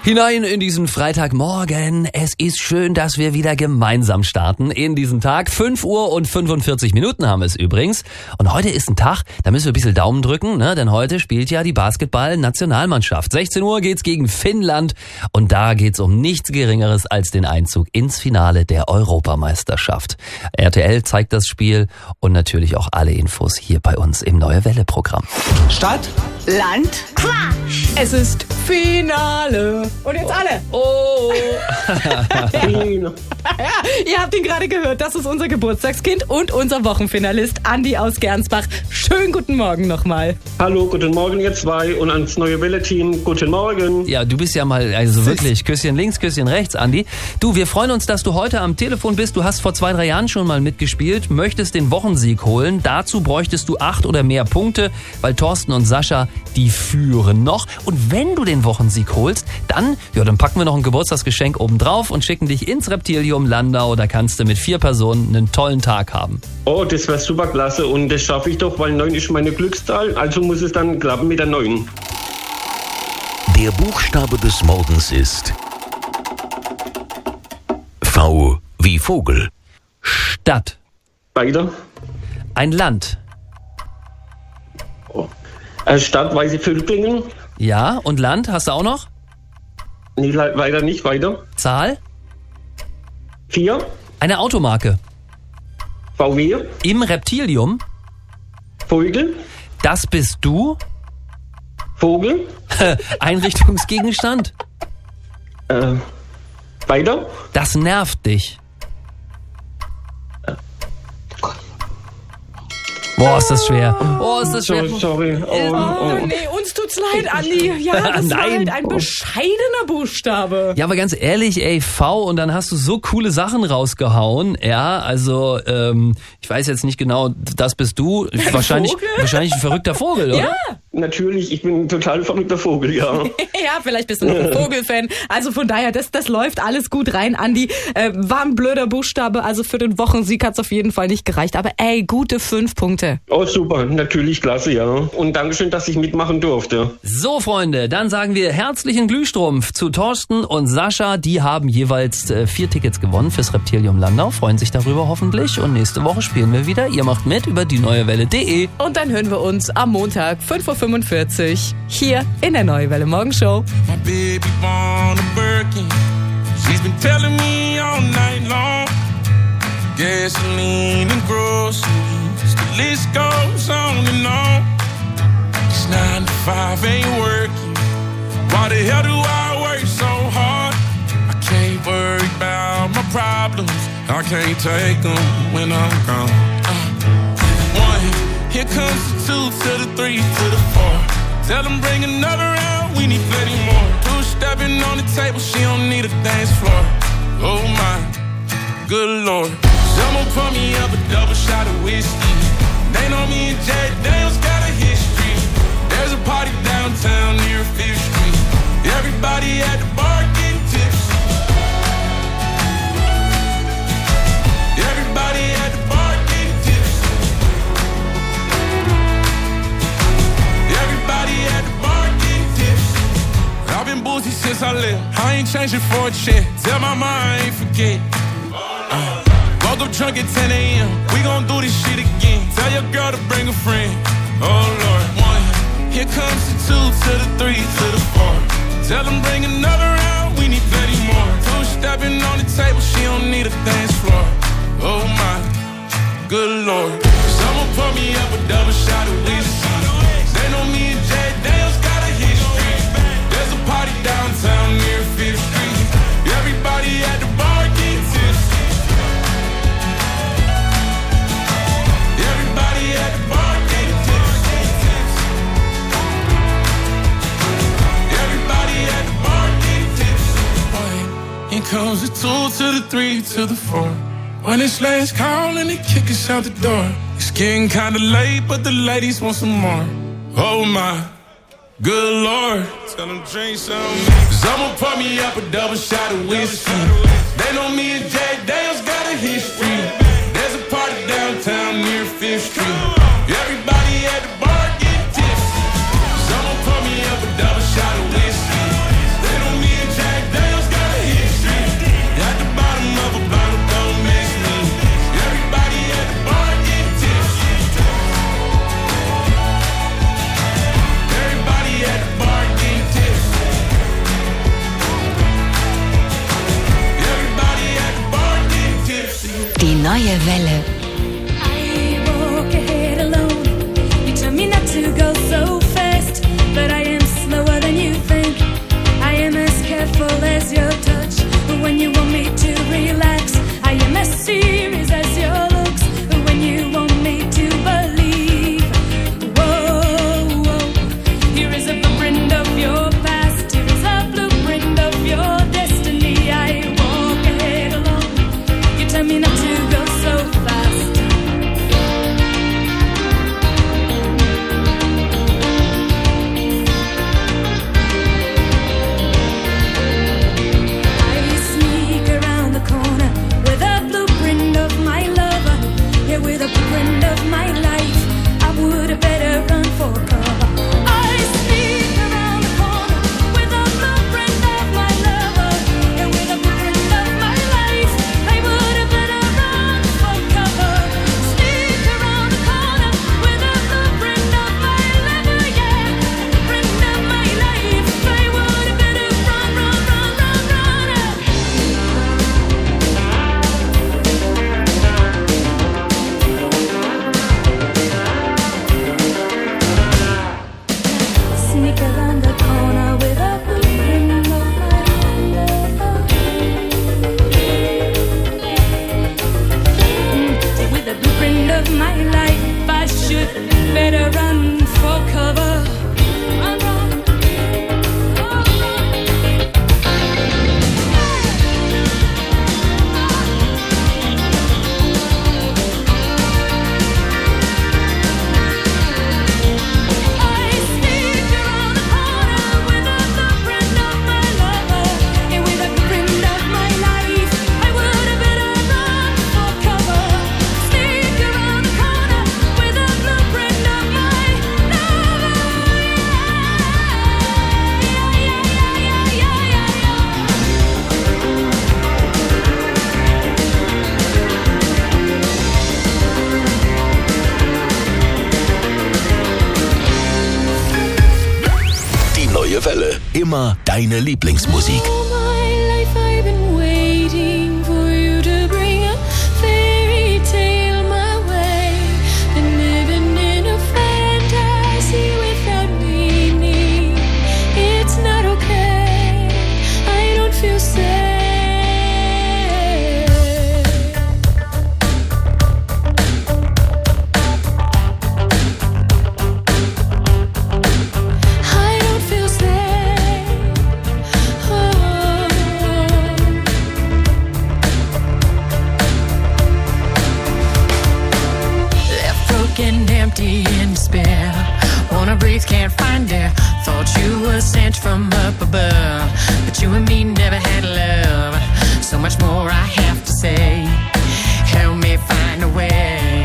Hinein in diesen Freitagmorgen. Es ist schön, dass wir wieder gemeinsam starten in diesen Tag. 5 Uhr und 45 Minuten haben wir es übrigens. Und heute ist ein Tag, da müssen wir ein bisschen Daumen drücken, ne? Denn heute spielt ja die Basketball-Nationalmannschaft. 16 Uhr geht's gegen Finnland und da geht's um nichts Geringeres als den Einzug ins Finale der Europameisterschaft. RTL zeigt das Spiel und natürlich auch alle Infos hier bei uns im Neue Welle-Programm. Stadt, Land, Quatsch. Es ist Finale. Und jetzt alle. Oh! Ja, ihr habt ihn gerade gehört. Das ist unser Geburtstagskind und unser Wochenfinalist Andi aus Gernsbach. Schönen guten Morgen nochmal. hallo, guten Morgen ihr zwei und ans Neue Welle-Team. Guten Morgen. Ja, du bist ja mal, also wirklich, Küsschen links, Küsschen rechts, Andi. Du, wir freuen uns, dass du heute am Telefon bist. Du hast vor 2-3 Jahren schon mal mitgespielt, möchtest den Wochensieg holen. Dazu bräuchtest du 8 oder mehr Punkte, weil Thorsten und Sascha, die führen noch. Und wenn du den Wochensieg holst, dann packen wir noch ein Geburtstagsgeschenk oben drauf und schicken dich ins Reptilium Landau. Da kannst du mit 4 Personen einen tollen Tag haben. Oh, das wäre super klasse und das schaffe ich doch, weil 9 ist meine Glückszahl, also muss es dann klappen mit der 9. Der Buchstabe des Morgens ist V wie Vogel. Stadt. Weiter. Ein Land. Oh. Stadt Weiße-Völklingen. Ja, und Land hast du auch noch? Nee, weiter nicht, weiter. Zahl. 4. Eine Automarke. VW. Im Reptilium. Vogel. Das bist du. Vogel. Einrichtungsgegenstand. Weiter. Das nervt dich. Boah, ist das schwer. Oh, ist das schwer. Sorry. Oh. Nee, uns tut's leid, Andi. Ja, das war halt ein bescheidener Buchstabe. Ja, aber ganz ehrlich, ey, V, und dann hast du so coole Sachen rausgehauen. Ja, also, ich weiß jetzt nicht genau, das bist du. Wahrscheinlich ein verrückter Vogel, oder? Ja. Natürlich, ich bin ein total verrückter Vogel, ja. Ja, vielleicht bist du noch ein Vogelfan. Also von daher, das läuft alles gut rein, Andi. War ein blöder Buchstabe, also für den Wochensieg hat's auf jeden Fall nicht gereicht. Aber ey, gute 5 Punkte. Oh, super, natürlich, klasse, ja. Und Dankeschön, dass ich mitmachen durfte. So, Freunde, dann sagen wir herzlichen Glühstrumpf zu Thorsten und Sascha. Die haben jeweils 4 Tickets gewonnen fürs Reptilium Landau. Freuen sich darüber hoffentlich. Und nächste Woche spielen wir wieder. Ihr macht mit über dieneuewelle.de. Und dann hören wir uns am Montag 5:45 Uhr hier in der Neue Welle Morgenshow. My baby born a Birkin. She's been telling me all night long. Gasoline and groceries, the list goes on and on. It's 9 to 5 ain't working. Why the hell do I work so hard? I can't worry about my problems. I can't take them when I'm gone. 1, here comes the 2 to the 3 to the 4. Tell them bring another round, we need plenty more. 2 stepping on the table, she don't need a dance floor. Oh my, good Lord. Someone pour me up a double shot of whiskey. They know me and Jack Daniels got a history. There's a party downtown near 5th Street. Everybody at the bar getting tipsy. Everybody at the bar getting tipsy. Everybody at the bar getting tipsy. I've been boozy since I left. I ain't changing for a check. Tell my mom I ain't forget. Woke up drunk at 10 a.m. We gon' do this shit again. Tell your girl to bring a friend. Oh Lord. 1, here comes the 2 to the 3 to the 4. Tell them bring another round, we need plenty more. 2 stepping on the table, she don't need a dance floor. Oh my, good Lord. Someone pour me up a double shot of whiskey. They know me and Jack Daniels got a history. There's a party downtown near 5th Street. Everybody at the bar getting tipsy. Everybody at the bar getting tipsy. Everybody at the bar getting tipsy. Here comes the 2 to the 3 to the 4. When it's last call and they kick us out the door. It's getting kinda late, but the ladies want some more. Oh my, good Lord. Tell them drink some. Someone pour me up a double shot of whiskey. They know me and Jack Daniels got a history. There's a party downtown near 5th Street. Everybody at the bar getting tipsy. Someone pour me up a double shot of whiskey. They know me and Jack blueprint of my life. I would have better run for cover. I sneak around the corner with a blueprint of my lover, and with a blueprint of my life, I would have better run for cover. Sneak around the corner with a blueprint of my lover, yeah, blueprint of my life, I would have better run, run, run, run, run. Sneak around the corner with a blueprint of my lover, with a blueprint of my life, I should better run for cover. Run, run, oh, I sneak around the corner with a blueprint of my lover, and with a blueprint of my life, I would have better run for cover. Sneak around the corner with a blueprint of my lover, Die neue Welle. Immer deine Lieblingsmusik. all my life I've been waiting for you to bring a fairy tale my way. Been living in a fantasy without meaning. It's not okay. I don't feel safe. I don't feel safe. Oh. Left broken, empty, in despair. Wanna breathe, can't find air. Thought you were sent from up above, but you and me never had love. So much more I have to say. Help me find a way.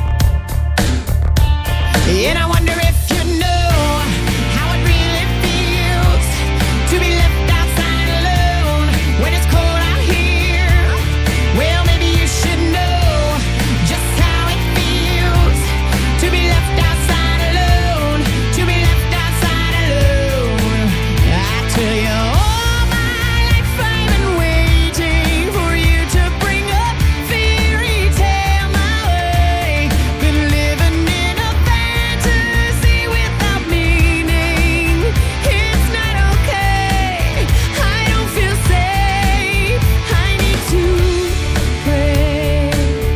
And I wonder if you know how it really feels to be left outside alone when it's cold out here. Well, maybe you should know just how it feels to be left outside alone, to be left outside alone. I tell you, all my life I've been waiting for you to bring a fairy tale my way. Been living in a fantasy without meaning. It's not okay. I don't feel safe. I need to pray.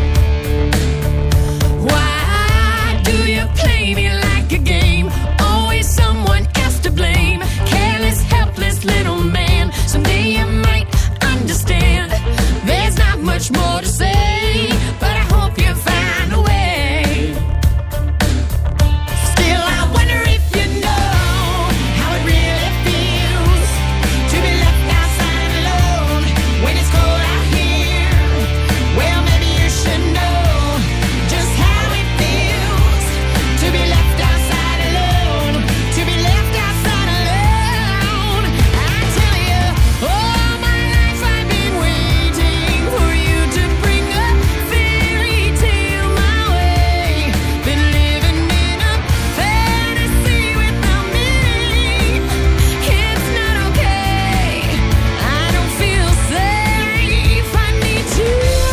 Why do you play me like a game? Always someone else to blame. Careless, helpless little man. Someday you might understand. There's not much more to say, but I hope you find a way. Still, I wonder if you know how it really feels to be left outside alone when it's cold out here. Well, maybe you should know just how it feels to be left outside alone, to be left outside alone. I tell you, all my life I've been waiting for you to bring a fairy tale my way. Been living in a fantasy without meaning. It's not okay. I don't feel safe. I need to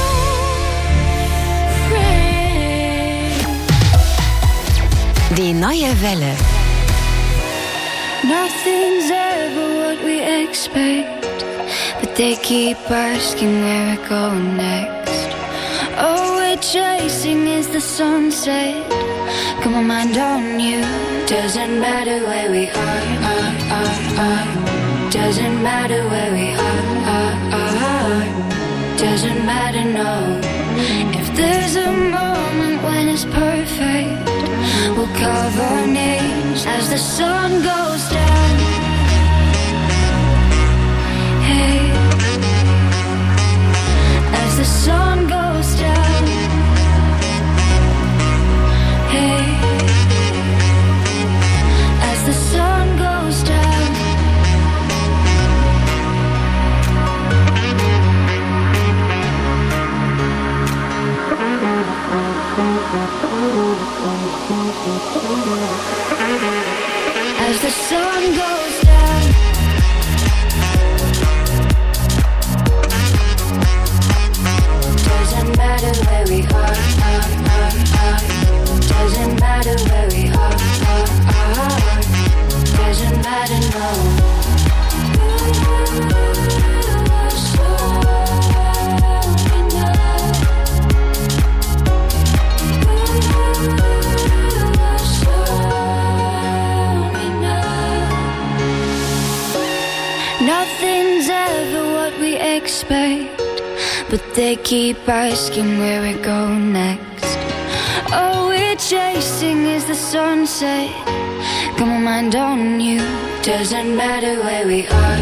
pray. Die neue Welle. Nothing's ever what we expect, but they keep asking where we're going next. All we're chasing is the sunset. Got my mind on you. Doesn't matter where we are. Doesn't matter where we are. Doesn't matter, no. If there's a moment when it's perfect, we'll carve our names as the sun goes down. Hey, as the sun goes down. As the sun goes down, doesn't matter where we are, doesn't matter where we are, doesn't matter, no. Nothing's ever what we expect, but they keep asking where we go next. All we're chasing is the sunset. Got my mind on you. Doesn't matter where we are,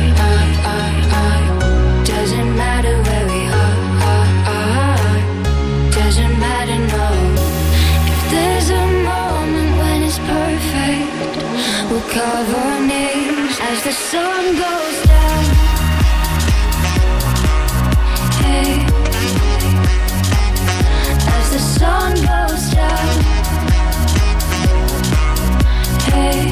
doesn't matter where we are, doesn't matter, no. If there's a moment when it's perfect, we'll carve our names as the sun goes down. Hey, as the sun goes down. Hey,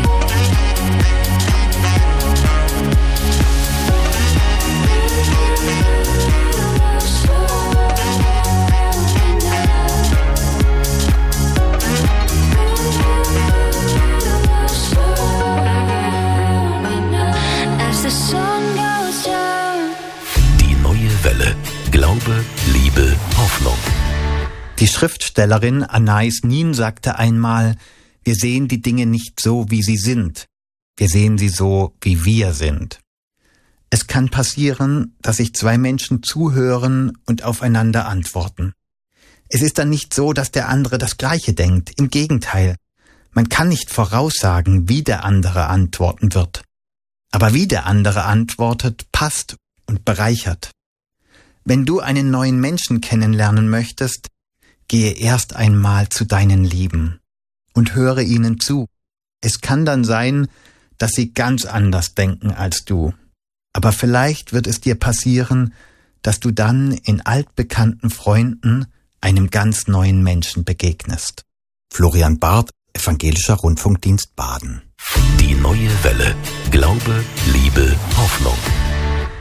as the sun goes down. Die neue Welle. Glaube, Liebe, Hoffnung. Die Schriftstellerin Anais Nin sagte einmal, wir sehen die Dinge nicht so, wie sie sind. Wir sehen sie so, wie wir sind. Es kann passieren, dass sich zwei Menschen zuhören und aufeinander antworten. Es ist dann nicht so, dass der andere das Gleiche denkt. Im Gegenteil. Man kann nicht voraussagen, wie der andere antworten wird. Aber wie der andere antwortet, passt und bereichert. Wenn du einen neuen Menschen kennenlernen möchtest, gehe erst einmal zu deinen Lieben und höre ihnen zu. Es kann dann sein, dass sie ganz anders denken als du. Aber vielleicht wird es dir passieren, dass du dann in altbekannten Freunden einem ganz neuen Menschen begegnest. Florian Barth, Evangelischer Rundfunkdienst Baden. Die neue Welle. Glaube, Liebe, Hoffnung.